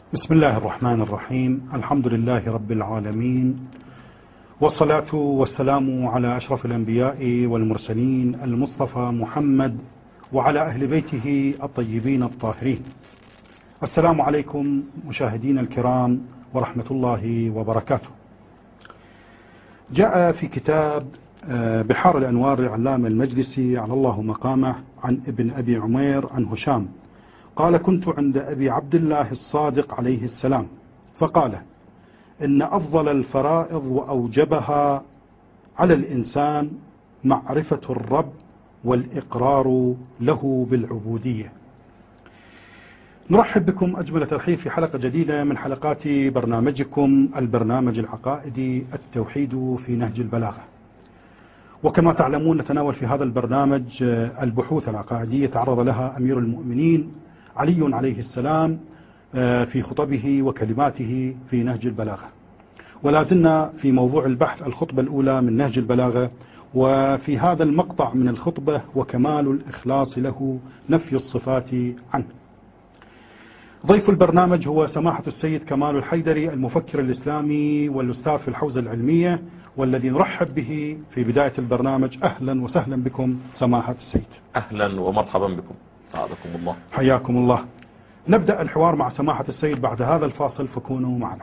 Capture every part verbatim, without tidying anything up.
بسم الله الرحمن الرحيم. الحمد لله رب العالمين، والصلاة والسلام على أشرف الأنبياء والمرسلين المصطفى محمد وعلى أهل بيته الطيبين الطاهرين. السلام عليكم مشاهدين الكرام ورحمة الله وبركاته. جاء في كتاب بحار الأنوار العلامة المجلسي على الله مقامه عن ابن أبي عمير عن هشام قال: كنت عند أبي عبد الله الصادق عليه السلام فقال: إن أفضل الفرائض وأوجبها على الإنسان معرفة الرب والإقرار له بالعبودية. نرحب بكم أجمل ترحيب في حلقة جديدة من حلقات برنامجكم البرنامج العقائدي التوحيد في نهج البلاغة. وكما تعلمون نتناول في هذا البرنامج البحوث العقائدية تعرض لها أمير المؤمنين علي عليه السلام في خطبه وكلماته في نهج البلاغة، ولا زلنا في موضوع البحث الخطبة الأولى من نهج البلاغة، وفي هذا المقطع من الخطبة: وكمال الإخلاص له نفي الصفات عنه. ضيف البرنامج هو سماحة السيد كمال الحيدري، المفكر الإسلامي والأستاذ في الحوزة العلمية، والذي نرحب به في بداية البرنامج. أهلا وسهلا بكم سماحة السيد. أهلا ومرحبا بكم، سعادكم الله. حياكم الله. نبدأ الحوار مع سماحة السيد بعد هذا الفاصل، فكونوا معنا.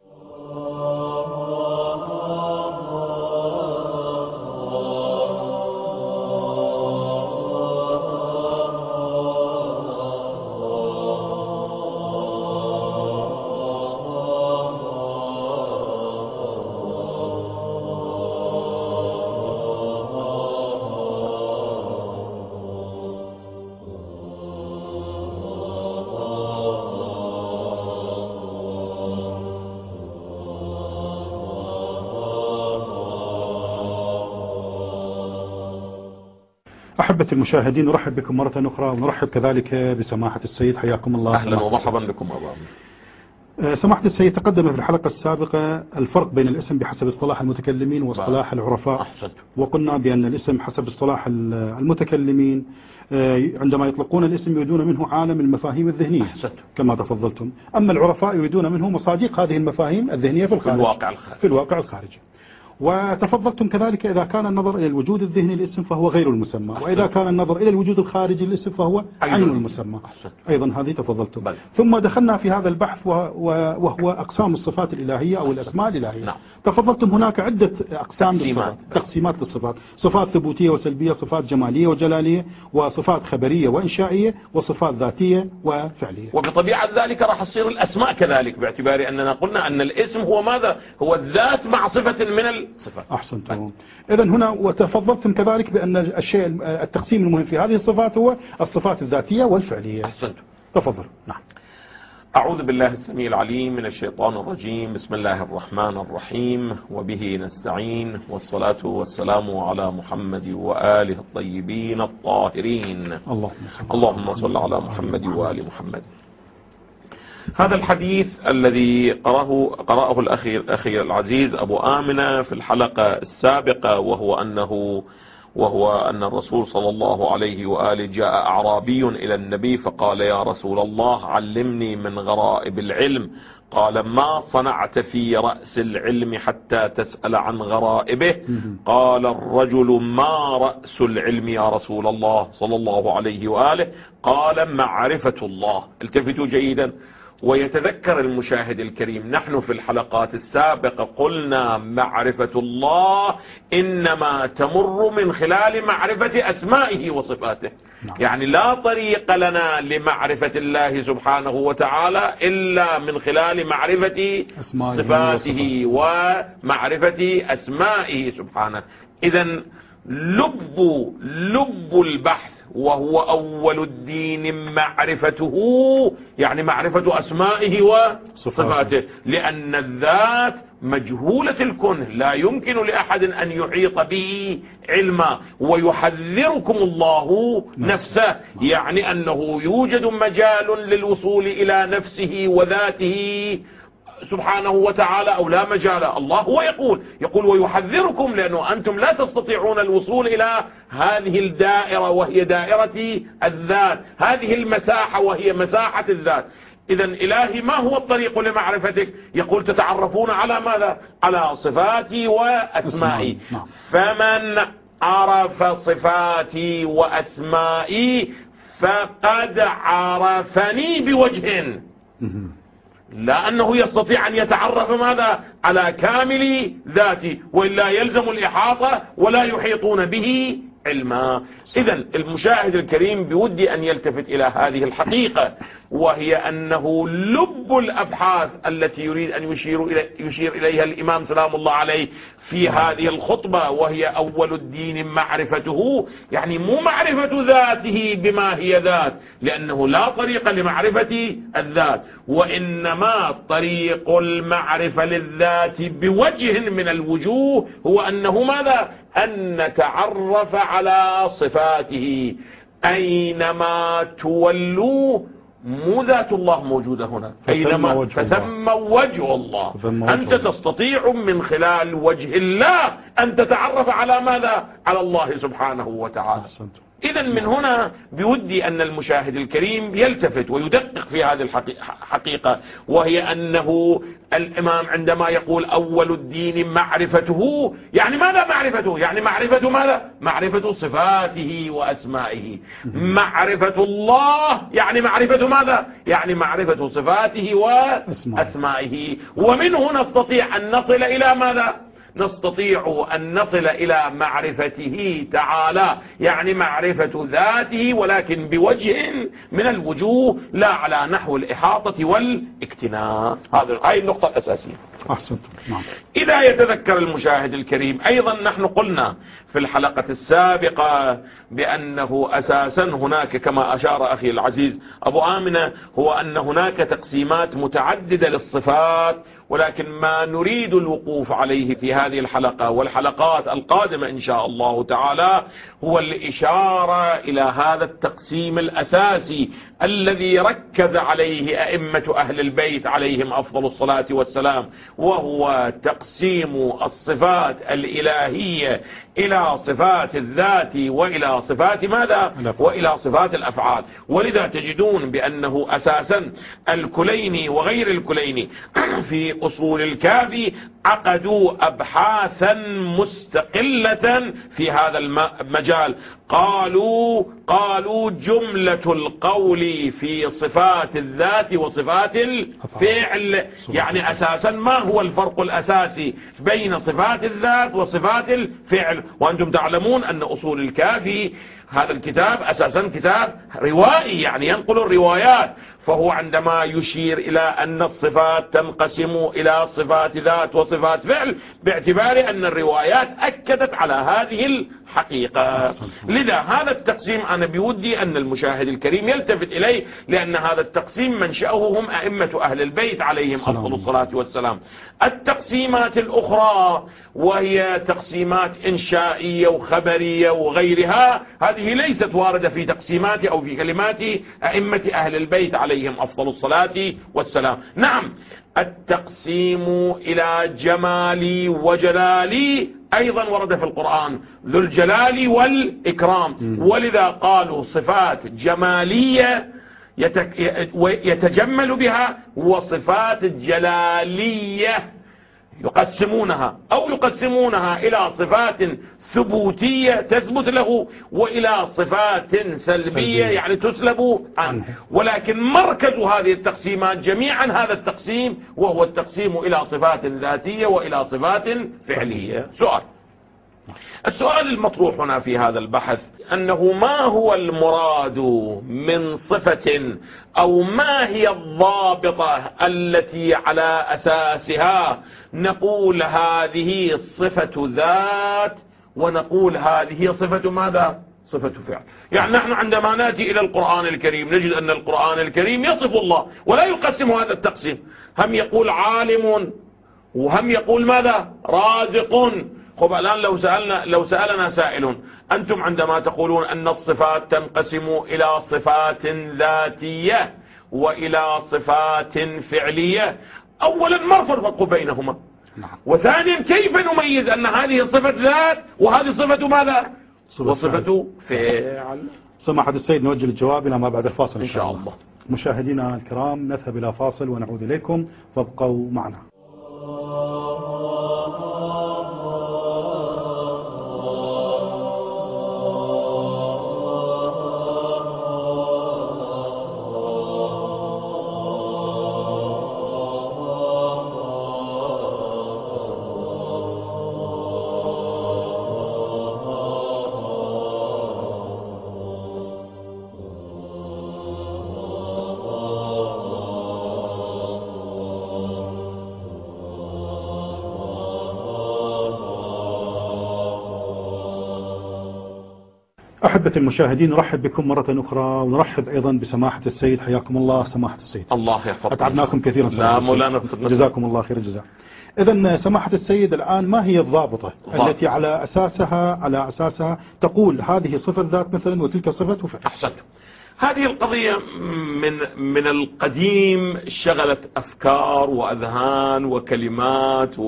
أحبة المشاهدين، نرحب بكم مرة أخرى، ونرحب كذلك بسماحة السيد. حياكم الله. أهلا ومرحبا بكم أبا. سماحة السيد، تقدم في الحلقة السابقة الفرق بين الاسم بحسب اصطلاح المتكلمين واصطلاح العرفاء. أحسنت. وقلنا بأن الاسم حسب اصطلاح المتكلمين عندما يطلقون الاسم يريدون منه عالم المفاهيم الذهنية. أحسنت. كما تفضلتم. أما العرفاء يريدون منه مصادق هذه المفاهيم الذهنية في الخارج، في الواقع الخارجي. في الواقع الخارجي. وتفضلتم كذلك: إذا كان النظر إلى الوجود الذهني للاسم فهو غير المسمى، وإذا كان النظر إلى الوجود الخارجي للاسم فهو عين المسمى. أيضا هذه تفضلتم. بل. ثم دخلنا في هذا البحث وهو أقسام الصفات الإلهية أو الأسماء الإلهية. نعم. تفضلتم هناك عدة أقسام تقسيمات للصفات. تقسيمات للصفات: صفات ثبوتية وسلبية، صفات جمالية وجلالية، وصفات خبرية وإنشائية، وصفات ذاتية وفعلية. وبطبيعة ذلك راح تصير الأسماء كذلك، باعتبار أننا قلنا أن الاسم هو ماذا؟ هو الذات مع صفة من الصفات. أحسنتم. إذا هنا وتفضلتم كذلك بأن الشيء التقسيم المهم في هذه الصفات هو الصفات الذاتية والفعلية. أحسنتم. تفضل. نعم. أعوذ بالله السميع العليم من الشيطان الرجيم. بسم الله الرحمن الرحيم، وبه نستعين، والصلاة والسلام على محمد وآله الطيبين الطاهرين. اللهم صل على محمد وآل محمد. هذا الحديث الذي قرأه, قرأه الأخي, الأخي العزيز أبو آمنة في الحلقة السابقة، وهو أنه وهو أن الرسول صلى الله عليه وآله جاء أعرابي إلى النبي فقال: يا رسول الله، علمني من غرائب العلم. قال: ما صنعت في رأس العلم حتى تسأل عن غرائبه؟ قال الرجل: ما رأس العلم يا رسول الله صلى الله عليه وآله؟ قال: معرفة الله. التفتوا جيدا ويتذكر المشاهد الكريم، نحن في الحلقات السابقة قلنا معرفة الله إنما تمر من خلال معرفة أسمائه وصفاته. نعم. يعني لا طريق لنا لمعرفة الله سبحانه وتعالى إلا من خلال معرفة صفاته ومعرفة أسمائه سبحانه. إذن لب لب البحث وهو أول الدين معرفته، يعني معرفة أسمائه وصفاته، لأن الذات مجهولة الكنه، لا يمكن لأحد أن يحيط به علما. ويحذركم الله نفسه، يعني أنه يوجد مجال للوصول إلى نفسه وذاته سبحانه وتعالى أو لا مجال؟ الله هو يقول يقول ويحذركم، لأنه أنتم لا تستطيعون الوصول إلى هذه الدائرة وهي دائرة الذات، هذه المساحة وهي مساحة الذات. إذا إلهي ما هو الطريق لمعرفتك؟ يقول تتعرفون على ماذا؟ على صفاتي وأسمائي. فمن عرف صفاتي وأسمائي فقد عرفني بوجه، لا أنه يستطيع أن يتعرف ماذا؟ على كامل ذاتي، وإلا يلزم الإحاطة ولا يحيطون به علما. إذن المشاهد الكريم بودي أن يلتفت إلى هذه الحقيقة، وهي أنه لب الأبحاث التي يريد أن يشير, إلي يشير إليها الإمام سلام الله عليه في هذه الخطبة، وهي أول الدين معرفته. يعني مو معرفة ذاته بما هي ذات، لأنه لا طريق لمعرفة الذات، وإنما طريق المعرفة للذات بوجه من الوجوه هو أنه ماذا؟ أن نتعرف على صفاته. أينما تولوا مو ذات الله موجودة هنا، أينما فثم وجه الله. أنت تستطيع من خلال وجه الله أن تتعرف على ماذا؟ على الله سبحانه وتعالى. إذا من هنا بودي أن المشاهد الكريم يلتفت ويدقق في هذه الحقيقة، وهي أنه الإمام عندما يقول أول الدين معرفته، يعني ماذا معرفته؟ يعني معرفة ماذا؟ معرفة صفاته وأسمائه. معرفة الله يعني معرفة ماذا؟ يعني معرفة صفاته وأسمائه. ومنه نستطيع أن نصل إلى ماذا؟ نستطيع أن نصل إلى معرفته تعالى، يعني معرفة ذاته، ولكن بوجه من الوجوه، لا على نحو الإحاطة والاكتناء. هذه النقطة الأساسية. أحسنت. نعم. إذا يتذكر المشاهد الكريم، أيضا نحن قلنا في الحلقة السابقة بأنه أساسا هناك كما أشار أخي العزيز أبو آمنة، هو أن هناك تقسيمات متعددة للصفات، ولكن ما نريد الوقوف عليه في هذه الحلقة والحلقات القادمة إن شاء الله تعالى هو الإشارة إلى هذا التقسيم الأساسي الذي ركز عليه أئمة أهل البيت عليهم أفضل الصلاة والسلام، وهو تقسيم الصفات الإلهية إلى صفات الذات وإلى صفات ماذا؟ وإلى صفات الأفعال. ولذا تجدون بأنه أساسا الكليني وغير الكليني في أصول الكافي عقدوا أبحاثا مستقلة في هذا المجال. قالوا قالوا جملة القول في صفات الذات وصفات الفعل، يعني أساسا ما هو الفرق الأساسي بين صفات الذات وصفات الفعل؟ وأنتم تعلمون أن أصول الكافي هذا الكتاب أساسا كتاب روائي، يعني ينقل الروايات، فهو عندما يشير إلى أن الصفات تنقسم إلى صفات ذات وصفات فعل باعتبار أن الروايات أكدت على هذه الحقيقة. لذا هذا التقسيم أنا بودي أن المشاهد الكريم يلتفت إليه، لأن هذا التقسيم منشأه هم أئمة أهل البيت عليهم أفضل الصلاة والسلام. التقسيمات الأخرى وهي تقسيمات إنشائية وخبرية وغيرها، هذه ليست واردة في تقسيمات أو في كلمات أئمة أهل البيت عليهم أفضل الصلاة والسلام. نعم، التقسيم إلى جمالي وجلالي أيضا ورد في القرآن، ذو الجلال والإكرام، ولذا قالوا صفات جمالية يتجمل بها وصفات جلالية يقسمونها أو يقسمونها إلى صفات ثبوتية تثبت له وإلى صفات سلبية يعني تسلب عنه. ولكن مركز هذه التقسيمات جميعا هذا التقسيم، وهو التقسيم إلى صفات ذاتية وإلى صفات فعلية. سؤال السؤال المطروح هنا في هذا البحث أنه ما هو المراد من صفة، أو ما هي الضابطة التي على أساسها نقول هذه صفة ذات ونقول هذه صفة ماذا؟ صفة فعل. يعني نحن عندما نأتي إلى القرآن الكريم نجد أن القرآن الكريم يصف الله ولا يقسم هذا التقسيم، هم يقول عالم وهم يقول ماذا؟ رازق. خب الآن لو سألنا لو سألنا سائل، أنتم عندما تقولون أن الصفات تنقسم إلى صفات ذاتية وإلى صفات فعلية، أولا ما الفرق بينهما؟ نعم. وثانيا كيف نميز أن هذه صفة ذات وهذه صفة ماذا؟ صفة وصفة فعل. سماحة السيد نوجه الجواب إلى ما بعد الفاصل إن شاء الله. مشاهدينا الكرام نذهب إلى فاصل ونعود إليكم فابقوا معنا. أحبة المشاهدين نرحب بكم مرة أخرى ونرحب أيضا بسماحة السيد. حياكم الله سماحة السيد. الله يحفظكم. أتعبناكم كثيرا. لا مولانا جزاكم الله خير الجزاء. إذن سماحة السيد الآن ما هي الضابطة ضابط. التي على أساسها على أساسها تقول هذه صفة ذات مثلا وتلك صفة فعل؟ أحسنت. هذه القضية من من القديم شغلت أفكار وأذهان وكلمات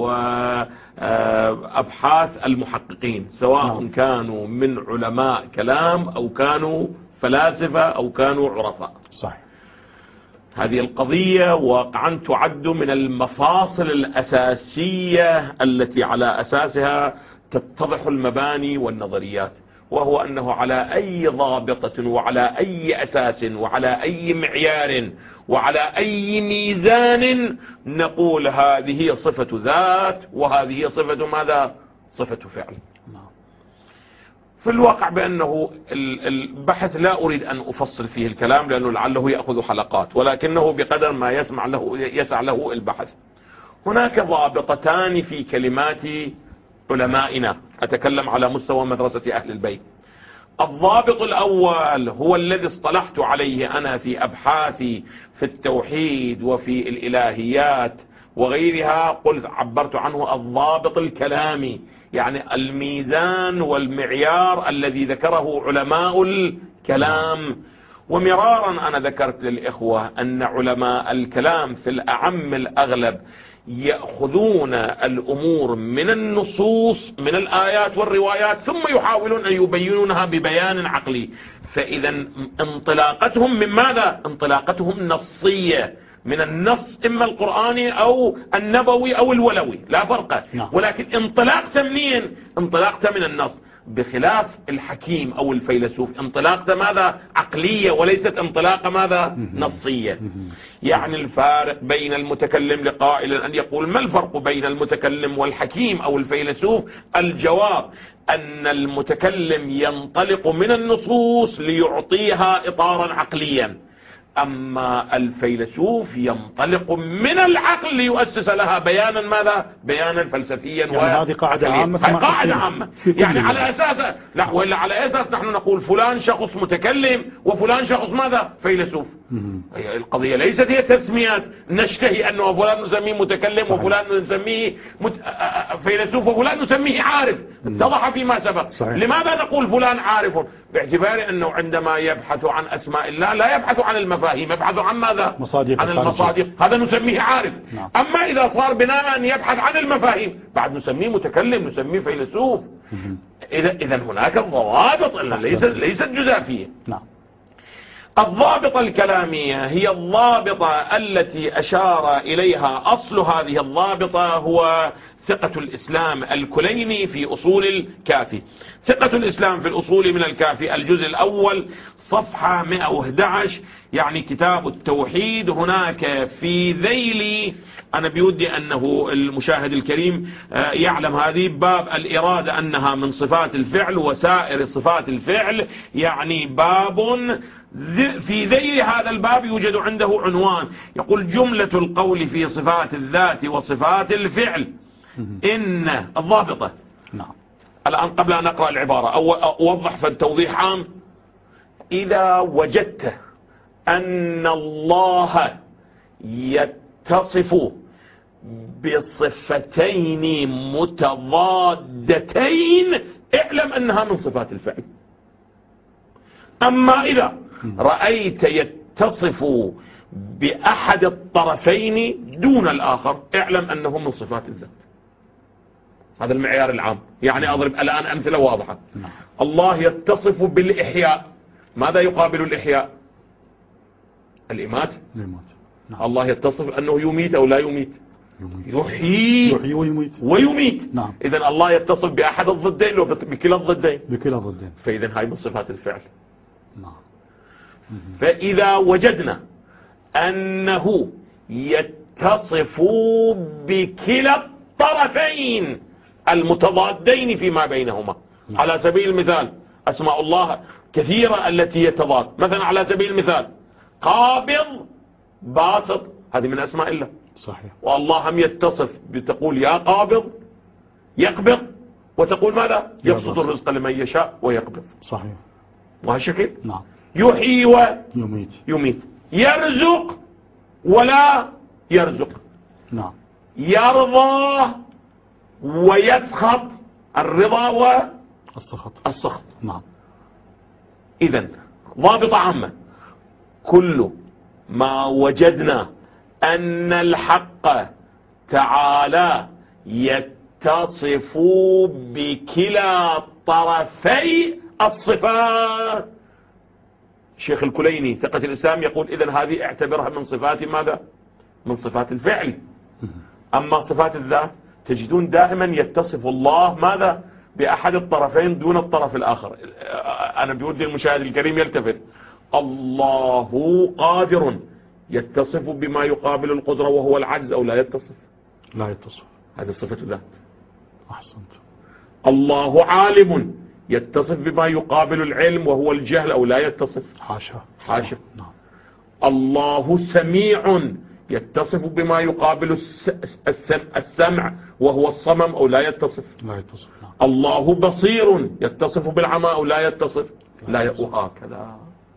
وأبحاث المحققين، سواء نعم. كانوا من علماء كلام أو كانوا فلاسفة أو كانوا عرفاء. صحيح. هذه القضية واقعا تعد من المفاصل الأساسية التي على أساسها تتضح المباني والنظريات، وهو أنه على أي ضابطة وعلى أي أساس وعلى أي معيار وعلى أي ميزان نقول هذه صفة ذات وهذه صفة ماذا؟ صفة فعل. في الواقع بأنه البحث لا أريد أن أفصل فيه الكلام لأنه لعله يأخذ حلقات، ولكنه بقدر ما يسمع له يسع له البحث. هناك ضابطتان في كلمات علمائنا، أتكلم على مستوى مدرسة أهل البيت. الضابط الأول هو الذي اصطلحت عليه أنا في أبحاثي في التوحيد وفي الإلهيات وغيرها، قلت عبرت عنه الضابط الكلامي، يعني الميزان والمعيار الذي ذكره علماء الكلام. ومرارا أنا ذكرت للإخوة أن علماء الكلام في الأعم الأغلب يأخذون الأمور من النصوص من الآيات والروايات ثم يحاولون أن يبينونها ببيان عقلي، فإذا انطلاقتهم من ماذا؟ انطلاقتهم نصية من النص، إما القرآني أو النبوي أو الولوي، لا فرق. ولكن انطلاقت منين؟ انطلاقت من النص، بخلاف الحكيم أو الفيلسوف انطلاقته ماذا؟ عقلية وليست انطلاقة ماذا؟ نصية. يعني الفارق بين المتكلم لقائل أن يقول ما الفرق بين المتكلم والحكيم أو الفيلسوف؟ الجواب أن المتكلم ينطلق من النصوص ليعطيها إطارا عقليا، أما الفيلسوف ينطلق من العقل ليؤسس لها بيانا ماذا؟ بيانا فلسفيا. يعني هذه قاعدة عامة. قاعدة عامة يعني على أساس لا ولا على أساس نحن نقول فلان شخص متكلم وفلان شخص ماذا؟ فيلسوف. القضية ليست هي تسميات نشتهي أنه فلان نسميه متكلم صحيح. وفلان نسميه مت... فيلسوف وفلان نسميه عارف. اتضح فيما سبق. صحيح. لماذا نقول فلان عارف؟ باعتبار أنه عندما يبحث عن أسماء الله لا يبحث عن المفاهيم، يبحث عن ماذا؟ مصادق عن المصادق، هذا نسميه عارف. نعم. أما إذا صار بناء أن يبحث عن المفاهيم بعد نسميه متكلم، نسميه فيلسوف. إذا إذا هناك ضوابط ليست ليست جزافية. نعم. الضابطة الكلامية هي الضابطة التي أشار إليها أصل هذه الضابطة هو ثقة الإسلام الكليني في أصول الكافي. ثقة الإسلام في الأصول من الكافي الجزء الأول صفحة مئة وأحد عشر، يعني كتاب التوحيد. هناك في ذيل، أنا بودي أنه المشاهد الكريم يعلم هذه، باب الإرادة أنها من صفات الفعل وسائر صفات الفعل، يعني باب في ذيل هذا الباب يوجد عنده عنوان يقول جملة القول في صفات الذات وصفات الفعل إن الضابطة. نعم. الآن قبل أن أقرأ العبارة أو أوضح فالتوضيح عام. إذا وجدت أن الله يتصف بصفتين متضادتين اعلم أنها من صفات الفعل. أما إذا رأيت يتصف بأحد الطرفين دون الآخر اعلم أنه من صفات الذات. هذا المعيار العام. يعني أضرب الآن أمثلة واضحة. الله يتصف بالإحياء، ماذا يقابل الإحياء؟ الإماتة. نعم. الله يتصف أنه يميت أو لا يميت؟ يحيي, يحيي ويميت, ويميت. نعم. إذن الله يتصف بأحد الضدين وبكلا الضدين بكلا الضدين فإذن هاي من صفات الفعل. نعم. فإذا وجدنا أنه يتصف بكلا الطرفين المتضادين فيما بينهما. نعم. على سبيل المثال أسماء الله كثيرة التي يتضاد، مثلا على سبيل المثال قابض باسط، هذه من أسماء الله. صحيح. والله هم يتصف بتقول يا قابض يقبض، وتقول ماذا؟ يبسط الرزق لمن يشاء ويقبض. صحيح. وهالشكل. نعم. يحيي ويميت يميت. يرزق ولا يرزق. نعم. يرضى ويسخط، الرضا والسخط السخط. نعم. إذن ضابط عامة، كل ما وجدنا أن الحق تعالى يتصف بكلا طرفي الصفات. شيخ الكليني ثقة الإسلام يقول إذن هذه اعتبرها من صفات ماذا؟ من صفات الفعل. أما صفات الذات تجدون دائما يتصف الله ماذا؟ بأحد الطرفين دون الطرف الآخر. أنا بودي المشاهد الكريم يلتفت، الله قادر يتصف بما يقابل القدرة وهو العجز أو لا يتصف؟ لا يتصف. هذه صفة ذات. أحسنت. الله عالم يتصف بما يقابل العلم وهو الجهل أو لا يتصف؟ حاشا حاشا. نعم. الله سميع يتصف بما يقابل السمع وهو الصمم أو لا يتصف؟ لا يتصف. نعم. الله بصير يتصف بالعمى أو لا يتصف؟ لا يتصف. وهكذا.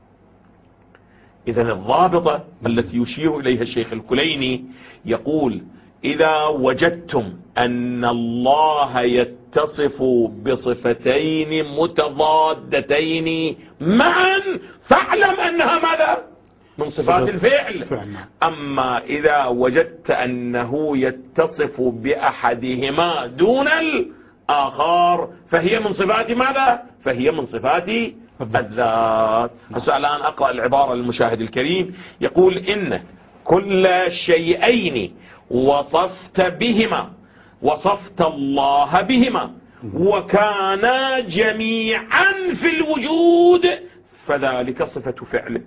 إذن الضابطة التي يشير إليها الشيخ الكليني يقول إذا وجدتم أن الله يتصف بصفتين متضادتين معا فاعلم أنها ماذا؟ من صفات الفعل. أما إذا وجدت أنه يتصف بأحدهما دون الآخر فهي من صفات ماذا؟ فهي من صفات الذات. هسه الآن أقرأ العبارة للمشاهد الكريم، يقول إن كل شيئين وصفت بهما وصفت الله بهما وكانا جميعا في الوجود فذلك صفة فعل.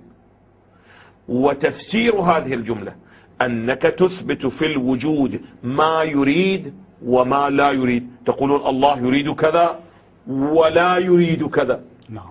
وتفسير هذه الجملة أنك تثبت في الوجود ما يريد وما لا يريد. تقولون الله يريد كذا ولا يريد كذا. نعم.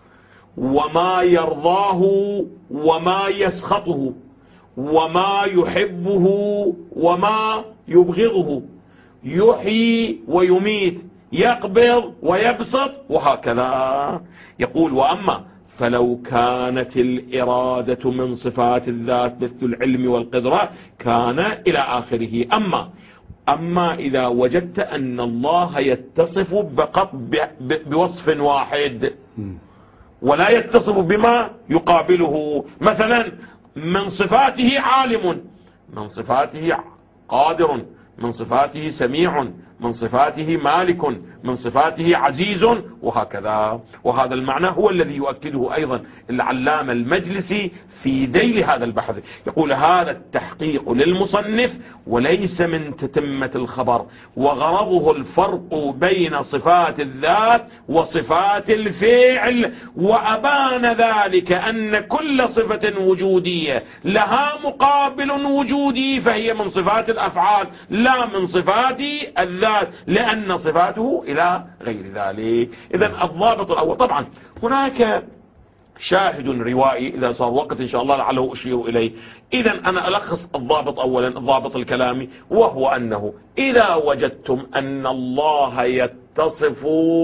وما يرضاه وما يسخطه وما يحبه وما يبغضه، يحيي ويميت، يقبض ويبسط، وهكذا. يقول وأما فلو كانت الإرادة من صفات الذات مثل العلم والقدرة كان إلى آخره. أما أما إذا وجدت أن الله يتصف فقط بوصف واحد ولا يتصف بما يقابله، مثلا من صفاته عالم، من صفاته قادر، من صفاته سميع، من صفاته مالك، من صفاته عزيز، وهكذا. وهذا المعنى هو الذي يؤكده أيضا العلامة المجلسي في ذيل هذا البحث. يقول هذا التحقيق للمصنف وليس من تتمة الخبر، وغرضه الفرق بين صفات الذات وصفات الفعل، وأبان ذلك أن كل صفة وجودية لها مقابل وجودي فهي من صفات الأفعال لا من صفات الذات، لأن صفاته إلى غير ذلك. إذن الضابط الأول، طبعا هناك شاهد روائي إذا صار وقت إن شاء الله لعله أشير إليه. إذن أنا ألخص الضابط أولا، الضابط الكلامي، وهو أنه إذا وجدتم أن الله يتصف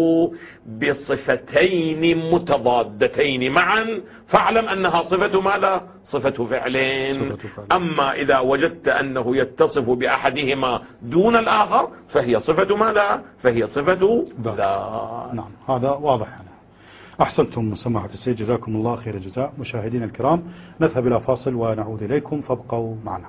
بصفتين متضادتين معا فاعلم أنها صفة ماذا؟ صفة فعلين. أما إذا وجدت أنه يتصف بأحدهما دون الآخر فهي صفة ماذا؟ فهي صفة ذات. نعم، هذا واضح. أحسنتم سماحة السيد، جزاكم الله خير الجزاء. مشاهدينا الكرام، نذهب إلى فاصل ونعود إليكم، فابقوا معنا.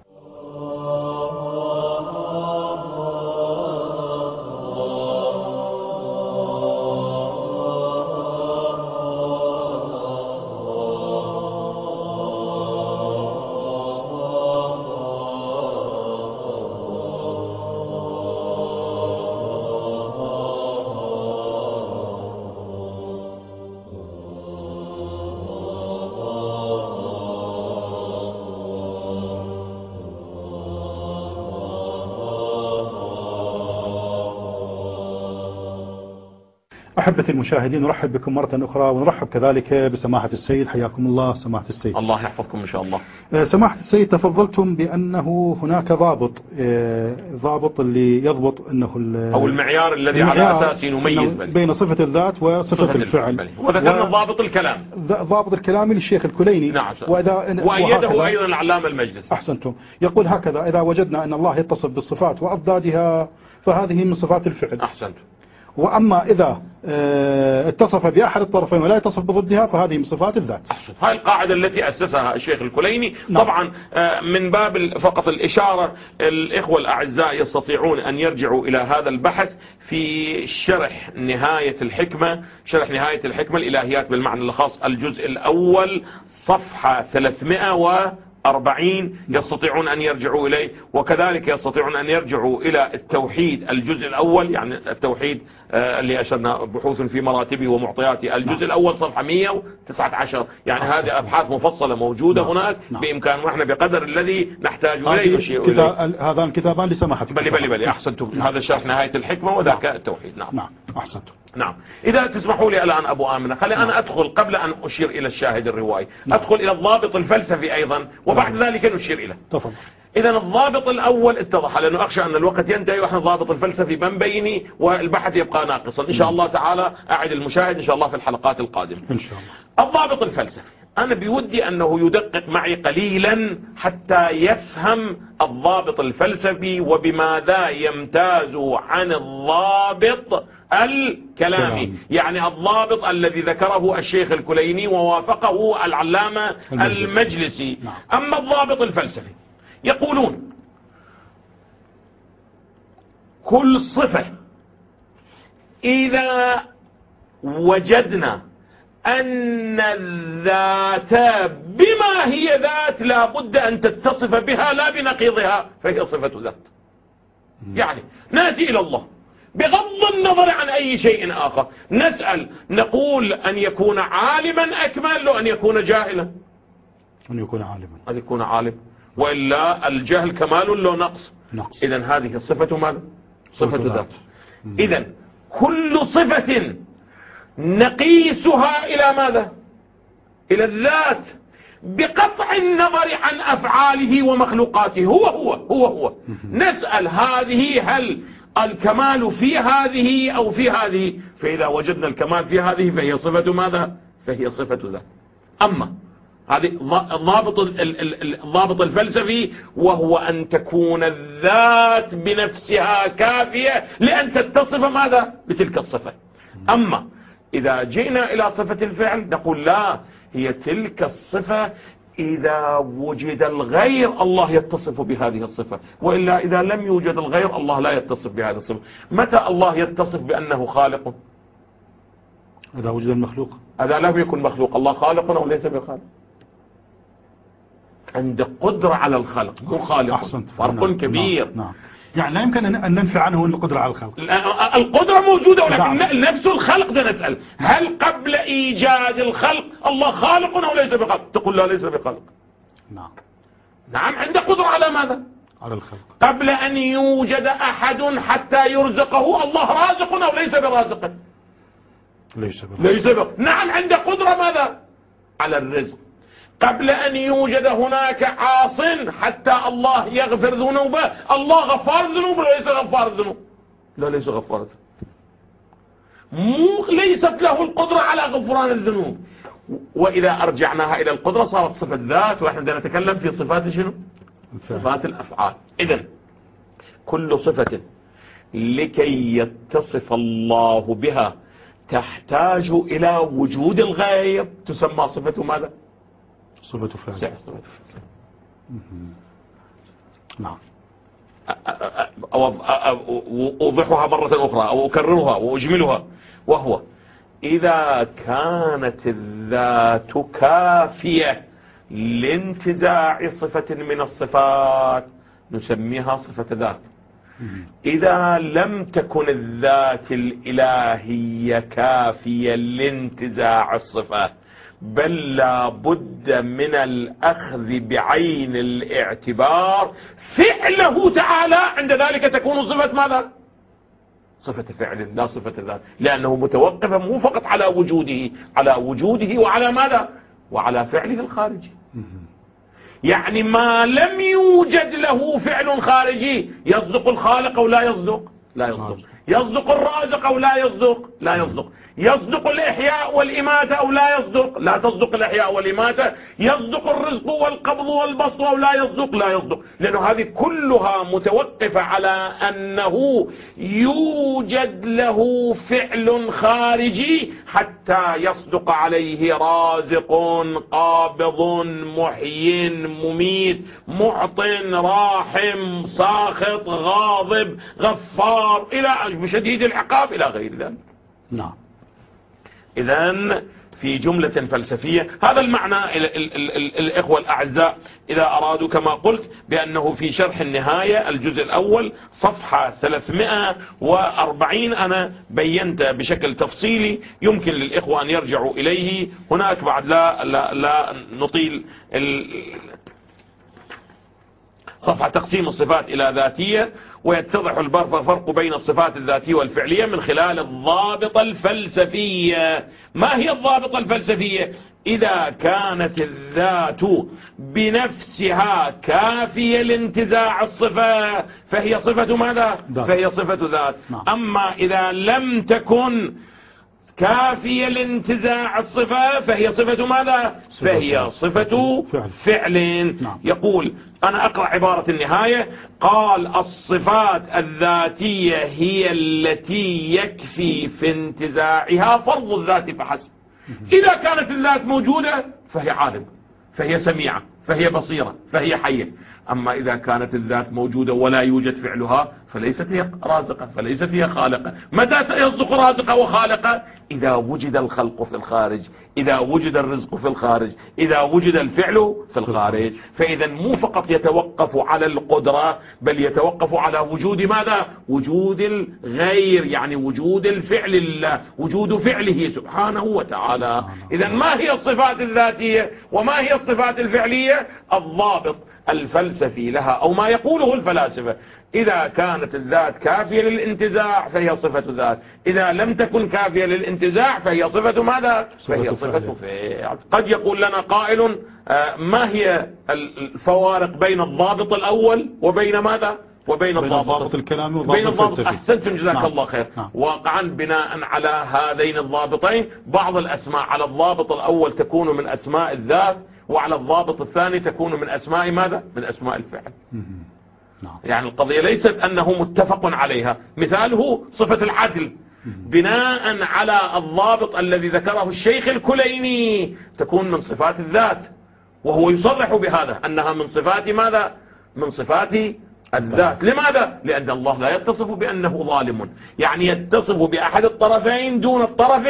أحبتي المشاهدين، نرحب بكم مرة أخرى، ونرحب كذلك بسماحة السيد. حياكم الله سماحة السيد. الله يحفظكم إن شاء الله. سماحة السيد، تفضلتم بأنه هناك ضابط ضابط اللي يضبط أنه أو المعيار الذي على أساسه نميز بين صفة الذات وصفة الفعل، وذكرنا ضابط الكلام ضابط الكلام للشيخ الكليني. نعم. وأيده أيضا العلامة المجلس. أحسنتم. يقول هكذا: إذا وجدنا أن الله يتصف بالصفات وأضدادها فهذه من صفات الفعل. أحسنتم. وأما إذا اتصف بأحد الطرفين ولا يتصف بضدها فهذه من صفات الذات. هاي القاعدة التي أسسها الشيخ الكليني. نعم. طبعا من باب فقط الإشارة، الإخوة الأعزاء يستطيعون أن يرجعوا إلى هذا البحث في شرح نهاية الحكمة، شرح نهاية الحكمة الإلهيات بالمعنى الخاص، الجزء الأول صفحة ثلاثمائة وأربعين، يستطيعون أن يرجعوا إليه. وكذلك يستطيعون أن يرجعوا إلى التوحيد الجزء الأول، يعني التوحيد اللي أشرنا بحوث في مراتبه ومعطياته، الجزء الأول صفحة مئة وتسعة عشر. يعني هذه أبحاث مفصلة موجودة نعم. هناك نعم. بإمكان وإحنا بقدر الذي نحتاج إليه نشير إليه. هذان الكتابان لسماحتكم. بلي بلي بلي أحسنتم. نعم. هذا شرح نهاية الحكمة وذاك نعم. التوحيد. نعم نعم أحسنتم. نعم. إذا تسمحوا لي الآن أبو آمنة، خلي نعم. أنا أدخل قبل أن أشير إلى الشاهد الروائي نعم. أدخل إلى الضابط الفلسفي أيضا، وبعد نعم. ذلك نشير إليه. تفضل. إذا الضابط الأول اتضح، لأنه أخشى أن الوقت ينتهي وإحنا الضابط الفلسفي من بيني والبحث يبقى ناقصا. إن شاء الله تعالى أعد المشاهد إن شاء الله في الحلقات القادمة إن شاء الله. الضابط الفلسفي، أنا بودي أنه يدقق معي قليلا حتى يفهم الضابط الفلسفي وبماذا يمتاز عن الضابط الكلامي. يعني الضابط الذي ذكره الشيخ الكليني ووافقه العلامة المجلسي. أما الضابط الفلسفي يقولون كل صفة إذا وجدنا أن الذات بما هي ذات لا بد أن تتصف بها لا بنقيضها فهي صفة ذات. يعني نأتي إلى الله بغض النظر عن أي شيء آخر، نسأل نقول أن يكون عالما أكمل لو أن يكون جاهلا؟ أن يكون عالما. أن يكون عالم، وإلا الجهل كمال لو نقص. نقص. إذن هذه الصفة ماذا؟ صفة ذات. إذن كل صفة نقيسها إلى ماذا؟ إلى الذات، بقطع النظر عن أفعاله ومخلوقاته. هو هو هو هو نسأل هذه هل الكمال في هذه أو في هذه؟ فإذا وجدنا الكمال في هذه فهي صفة ماذا؟ فهي صفة ذات. أما هذه الضابط الضابط الفلسفي، وهو أن تكون الذات بنفسها كافية لأن تتصف ماذا؟ بتلك الصفة. أما إذا جئنا إلى صفة الفعل نقول لا، هي تلك الصفة إذا وجد الغير الله يتصف بهذه الصفة، وإلا إذا لم يوجد الغير الله لا يتصف بهذه الصفة. متى الله يتصف بأنه خالق؟ إذا وجد المخلوق. إذا لم يكن مخلوق الله خالق أو ليس بخالق؟ عند قدرة على الخلق مو خالق. أحسنت. فرق نعم. كبير. نعم. نعم. يعني لا يمكن أن ننفي عنه القدرة على الخلق. القدرة موجودة، ولكن نفس الخلق ده نسأل هل قبل إيجاد الخلق الله خالق أو ليس بخالق؟ تقول لا ليس بخالق. نعم. نعم عند قدرة على ماذا؟ على الخلق. قبل أن يوجد أحد حتى يرزقه الله رازق أو ليس برازق؟ ليس برازق. ليس برازق. نعم عند قدرة ماذا؟ على الرزق. قبل أن يوجد هناك عاص حتى الله يغفر ذنوبه، الله غفار الذنوب وليس غفار الذنوب؟ لا ليس غفار الذنوب. مو ليست له القدرة على غفران الذنوب. وإذا أرجعناها إلى القدرة صارت صفة ذات، ونحن بدنا نتكلم في صفات شنو؟ صفات الأفعال. إذن كل صفة لكي يتصف الله بها تحتاج إلى وجود الغير تسمى صفة ماذا؟ صفة فعل. صفة فعل. نعم. أوضحها مرة أخرى أو أكررها وأجملها، وهو إذا كانت الذات كافية لانتزاع صفة من الصفات نسميها صفة ذات. إذا لم تكن الذات الإلهية كافية لانتزاع الصفة بل لا بد من الأخذ بعين الاعتبار فعله تعالى، عند ذلك تكون صفة ماذا؟ صفة فعل لا صفة ذات، لأنه متوقف مو فقط على وجوده، على وجوده وعلى ماذا؟ وعلى فعله الخارجي. يعني ما لم يوجد له فعل خارجي يصدق الخالق أو لا يصدق؟ لا يصدق. يصدق الرازق أو لا يصدق؟ لا يصدق. يصدق الإحياء والإماتة أو لا يصدق؟ لا تصدق الإحياء والإماتة. يصدق الرزق والقبض والبسط أو لا يصدق؟ لا يصدق، لأنه هذه كلها متوقفة على أنه يوجد له فعل خارجي حتى يصدق عليه رازق قابض محيي مميت معط راحم ساخط غاضب غفار إلى شديد العقاب إلى غير ذلك. نعم. إذن في جملة فلسفية هذا المعنى. ال ال ال الإخوة الأعزاء إذا أرادوا كما قلت بأنه في شرح النهاية الجزء الأول صفحة ثلاثمائة وأربعين أنا بينت بشكل تفصيلي، يمكن للإخوة أن يرجعوا إليه. هناك بعد لا, لا, لا نطيل صفحة تقسيم الصفات إلى ذاتية، ويتضح الفرق بين الصفات الذاتية والفعلية من خلال الضابطة الفلسفية. ما هي الضابطة الفلسفية؟ إذا كانت الذات بنفسها كافية لانتزاع الصفة فهي صفة ماذا؟ ذات. فهي صفة ذات. نعم. أما إذا لم تكن كافية لانتزاع الصفة فهي صفة ماذا؟ فهي صفة فعل, فعل. نعم. يقول أنا أقرأ عبارة النهاية. قال الصفات الذاتية هي التي يكفي في انتزاعها فرض الذات فحسب. إذا كانت الذات موجودة فهي عالم، فهي سميعة، فهي بصيرة، فهي حية. أما إذا كانت الذات موجودة ولا يوجد فعلها فليست هي رازقة، فليست هي خالقة. متى يصدق رازقة وخالقة؟ إذا وجد الخلق في الخارج، إذا وجد الرزق في الخارج، إذا وجد الفعل في الخارج. فإذا مو فقط يتوقف على القدرة بل يتوقف على وجود ماذا؟ وجود الغير، يعني وجود الفعل الله، وجود فعله سبحانه وتعالى. إذا ما هي الصفات الذاتية وما هي الصفات الفعلية؟ الضابط الفلسفي لها أو ما يقوله الفلاسفة إذا كانت الذات كافية للانتزاع فهي صفة ذات، إذا لم تكن كافية للانتزاع فهي صفة ماذا؟ فهي صفة فعل. قد يقول لنا قائل ما هي الفوارق بين الضابط الأول وبين ماذا؟ وبين الضابط الكلامي وبين الضابط. أحسنتم جزاك نعم. الله خير. نعم. واقعا بناء على هذين الضابطين بعض الأسماء على الضابط الأول تكون من أسماء الذات، وعلى الضابط الثاني تكون من أسماء ماذا؟ من أسماء الفعل. نعم. يعني القضية ليست أنه متفق عليها. مثاله صفة العدل بناء على الضابط الذي ذكره الشيخ الكليني تكون من صفات الذات، وهو يصرح بهذا أنها من صفات ماذا؟ من صفات الذات. لماذا؟ لأن الله لا يتصف بأنه ظالم، يعني يتصف بأحد الطرفين دون الطرف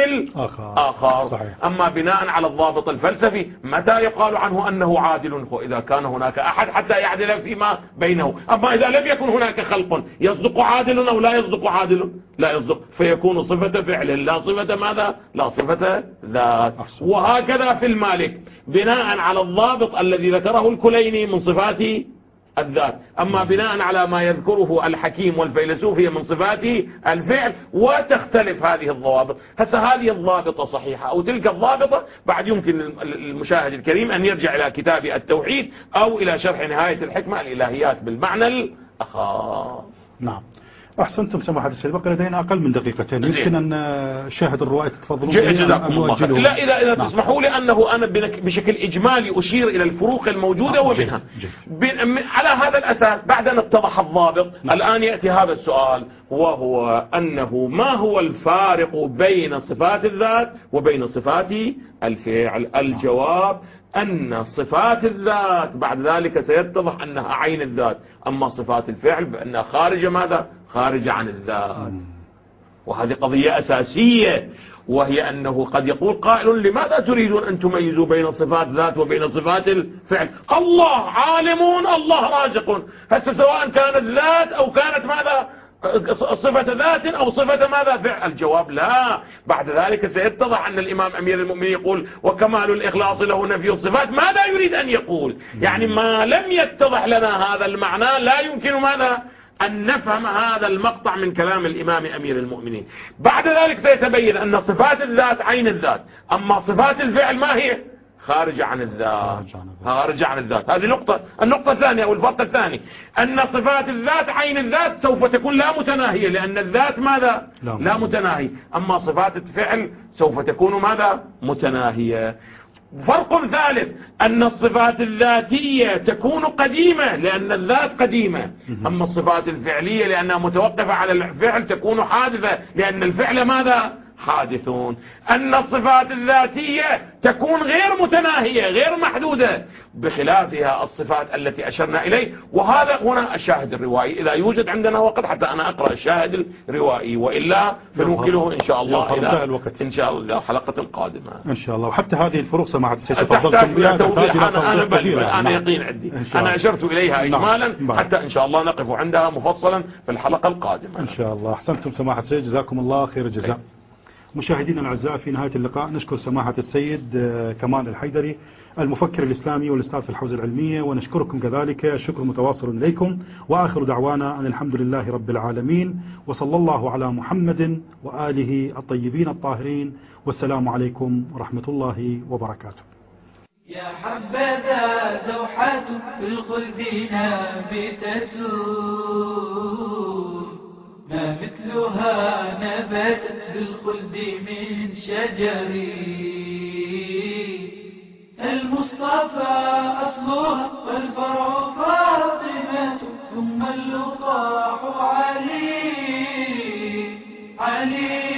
الآخر. صحيح. أما بناء على الضابط الفلسفي متى يقال عنه أنه عادل؟ إذا كان هناك أحد حتى يعدل فيما بينه. أما إذا لم يكن هناك خلق يصدق عادل أو لا يصدق عادل؟ لا يصدق، فيكون صفة فعل لا صفة ماذا؟ لا صفة ذات. وهكذا في المالك بناء على الضابط الذي ذكره الكليني من صفات الذات، أما بناء على ما يذكره الحكيم والفيلسوف هي من صفات الفعل. وتختلف هذه الضوابط. هسه هذه الضابطة صحيحة أو تلك الضابطة، بعد يمكن المشاهد الكريم أن يرجع إلى كتاب التوحيد أو إلى شرح نهاية الحكمة الإلهيات بالمعنى الأخص. نعم. أحسنتم سماحة السيد، بقي لدينا أقل من دقيقتين، يمكن أن شاهد الرواية تتفضلون جزاكم الله خير. لا إذا إذا نعم. تسمحوا لي أنه أنا بشكل إجمالي أشير إلى الفروق الموجودة آه ومنها جيد. جيد. على هذا الأساس بعد أن اتضح الضابط نعم. الآن يأتي هذا السؤال، وهو أنه ما هو الفارق بين صفات الذات وبين صفات الفعل؟ الجواب أن صفات الذات بعد ذلك سيتضح أنها عين الذات، أما صفات الفعل بأنها خارجة ماذا؟ خارجة عن الذات. وهذه قضية أساسية، وهي أنه قد يقول قائل لماذا تريدون أن تميزوا بين صفات ذات وبين صفات الفعل؟ الله عالم، الله رازق، هسه سواء كانت ذات أو كانت ماذا؟ صفة ذات أو صفة ماذا؟ فعل. الجواب لا. بعد ذلك سيتضح أن الإمام أمير المؤمنين يقول وكمال الإخلاص له نفي الصفات. ماذا يريد أن يقول؟ يعني ما لم يتضح لنا هذا المعنى لا يمكن ماذا؟ أن نفهم هذا المقطع من كلام الإمام أمير المؤمنين. بعد ذلك سيتبين أن صفات الذات عين الذات، أما صفات الفعل ما هي؟ خارج عن الذات. خارج عن الذات. هذه نقطة. النقطة الثانية أو الفرق الثاني أن صفات الذات عين الذات سوف تكون لا متناهية، لأن الذات ماذا؟ لا, لا متناهي. أما صفات الفعل سوف تكون ماذا؟ متناهية. فرق ثالث أن الصفات الذاتية تكون قديمة لأن الذات قديمة، أما الصفات الفعلية لأنها متوقفة على الفعل تكون حادثة لأن الفعل ماذا؟ حادثون. أن الصفات الذاتية تكون غير متناهية غير محدودة بخلافها الصفات التي أشرنا إليه. وهذا هنا الشاهد الروائي، إذا يوجد عندنا وقت حتى أنا أقرأ الشاهد الروائي، وإلا فنوكله إن شاء الله إلى الوقت إن شاء الله الحلقة القادمة إن شاء الله. وحتى هذه الفروق سماحة السيد تحتاج إلى توضيح. أنا أنا بل أنا يقين عندي، أنا أشرت إليها إجمالا حتى إن شاء الله نقف عندها مفصلا في الحلقة القادمة إن شاء الله. أحسنتم سماحة السيد، جزاكم الله خير الجزاء. مشاهدينا الأعزاء، في نهاية اللقاء نشكر سماحة السيد كمال الحيدري المفكر الإسلامي والأستاذ في الحوزة العلمية، ونشكركم كذلك شكر متواصل إليكم، وآخر دعوانا أن الحمد لله رب العالمين، وصلى الله على محمد وآله الطيبين الطاهرين، والسلام عليكم ورحمة الله وبركاته. يا حبذا دوحة في الخلد نابتة ما مثلها نبتت بالخلد من شجر المصطفى أصلها والفرع فاطمة ثم اللقاح علي علي